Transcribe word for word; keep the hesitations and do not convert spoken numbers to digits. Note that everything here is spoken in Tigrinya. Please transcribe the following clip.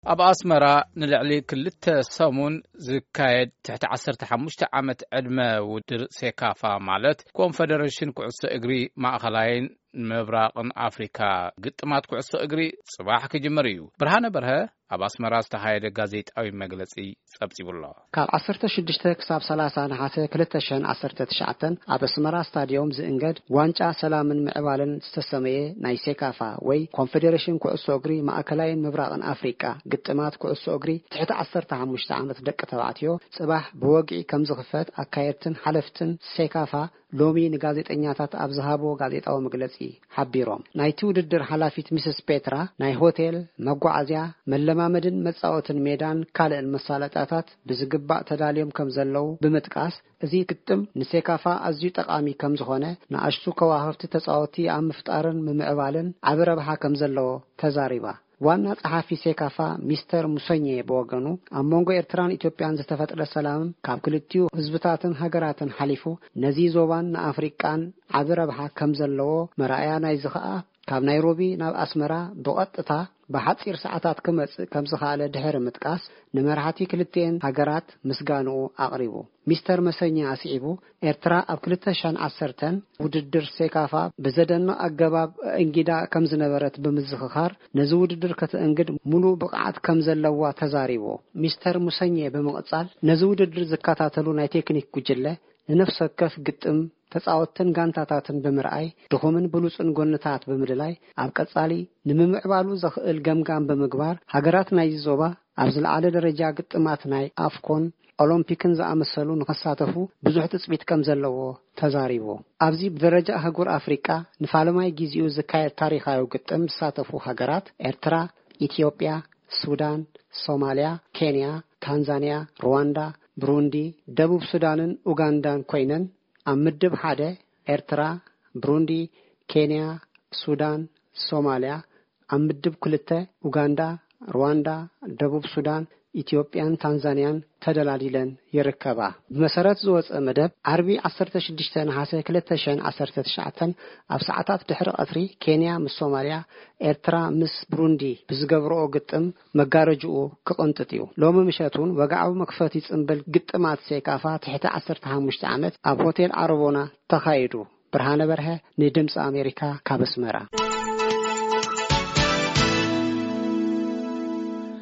أب أسمرا نلعلي كلتا سامون زكايد تحت عشرة حمشت عمت عدمة ودر سيكافا مالت كونفدريشن كعصة إجري مع خلاين مبراق أفريقيا قطمات كعصة إجري صباح كجمريو برهانة برها أب أسمرا استهايد غازيت أو مجلسي سبتي بالله كاب عصرت شدشتك كساب سلاسة نحاسة كلتا شن عصرت تشعتن أب أسمرا ستاديوم زنجد وانجا سلامن معوالن استسمية ناي سيكافا وي كونفدريشن كعصة إجري مع خلاين مبراق أفريقيا قطمات كعصة إجري تحت عصرت حمشت عمت دك تبعتيو صباح بوقعي كم زخفت أكايرتن حلفتن سيكافا لومي نغازيت انياتات ابزهابو غازيت او مغلصي حبيروم نايتو وددر حلافيت ميسس بيترا ناي هوتيل مغعازيا ملمامدن مصاوتن ميدان كالن مسالطاتات بزغبا تداليوم كم زلو بمتقاس ازي كتم نسيكافا ازي طقامي كم زخونه ناشتو كواهفت تصاوتي ام مفطارن ممعبالن عبربها كم زلو تزاريبا وانا صحافي سيكافا مستر موسونيه بوغنو امونغو ኤርትራን ኢትዮጵያን ዝተፈጠረ ሰላም ካብ ክልቲኡ ህዝብታትን ሃገራትን ሓሊፉ ነዚ ዞባን አፍሪቃን ዓብረብሃ ከም ዘለዎ መራእያ ናይ ዝኸአ ካብ ናይሮቢ ናብ አስመራ ብቀጥታ በሐጽር ሰዓታት ከመጽ ከም ዝኻለ ድሕረ ምጥቃስ ንመርሃቲ ክልቲን ሃገራት ምስጋኑ አቅሪቡ ሚስተር መሰኛ አስዒቡ ኤርትራ ኣብ ክልተ ሺህ ወዓሰርተ ውድድር ሴካፋ በዘደና አገባብ እንግዳ ከም ዝነበረት በመዝኸኻር ነዚ ውድድር ከተእንግድ ሙሉ ብቃዓት ከም ዘለዋ ተዛሪቦ ሚስተር መሰኛ በመቀጻል ነዚ ውድድር ዝካታተሉ ናይ ቴክኒክ ጉጅለ ነፍስ ወከፍ ግጥም ተጻወተን ጋንታታትን በመርአይ ድኹምን ብሉጽን ጎንታት በመድላይ ኣብ ቀጻሊ ንምምዕባሉ ዘኽእል ገምጋም በመግባር ሃገራት ናይ ዞባ ኣብ ዝለዓለ ደረጃ ግጥማት ናይ አፍኮን ኦሎምፒክን ዝኣመሰሉ ንኸሳተፉ ብዙሕ ትጽቢት ከም ዘለዎ ተዛሪቦ ኣብዚ በደረጃ ሃገር አፍሪቃ ንፋለማይ ጊዜኡ ዝካየድ ታሪኻዊ ግጥም ዝሳተፉ ሃገራት ኤርትራ፣ ኢትዮጵያ፣ ሱዳን፣ ሶማሊያ፣ ኬንያ፣ ታንዛኒያ፣ ሩዋንዳ፣ ብሩንዲ፣ ደቡብ ሱዳንን ኡጋንዳን ኮይነን አምድብ ሓደ ኤርትራ፣ ብሩንዲ፣ ኬንያ፣ ሱዳን፣ ሶማሊያ አምድብ ኩልተ ኡጋንዳ፣ ሩዋንዳ፣ ደቡብ ሱዳን፣ ኢትዮጵያን ታንዛኒያን ተደላሊለን ይርከባ በመሰረት ዝወፀ መደብ አርቢ ዓሰርተ ሽዱሽተ ነሐሴ ክልተ ሺህ ዓሰርተ ትሽዓተ ኣብ ሰዓታት ድሕሪ ቀትሪ ኬንያ ምስ ሶማሊያ ኤርትራ ምስ ብሩንዲ ብዝገብረኦ ግጥም መጋረጅኡ ክቆንጥጥዩ ሎሚ ምሸቱን ወጋዓው መክፈቲ ጽምብል ግጥማት ሴካፋ ትሕተ ዓሰርተ ሓሙሽተ ዓመት ኣብ ሆቴል አረቦና ተኻይዱ ብርሃነ በርሀ ንድምጽ አሜሪካ ካብ አስመራ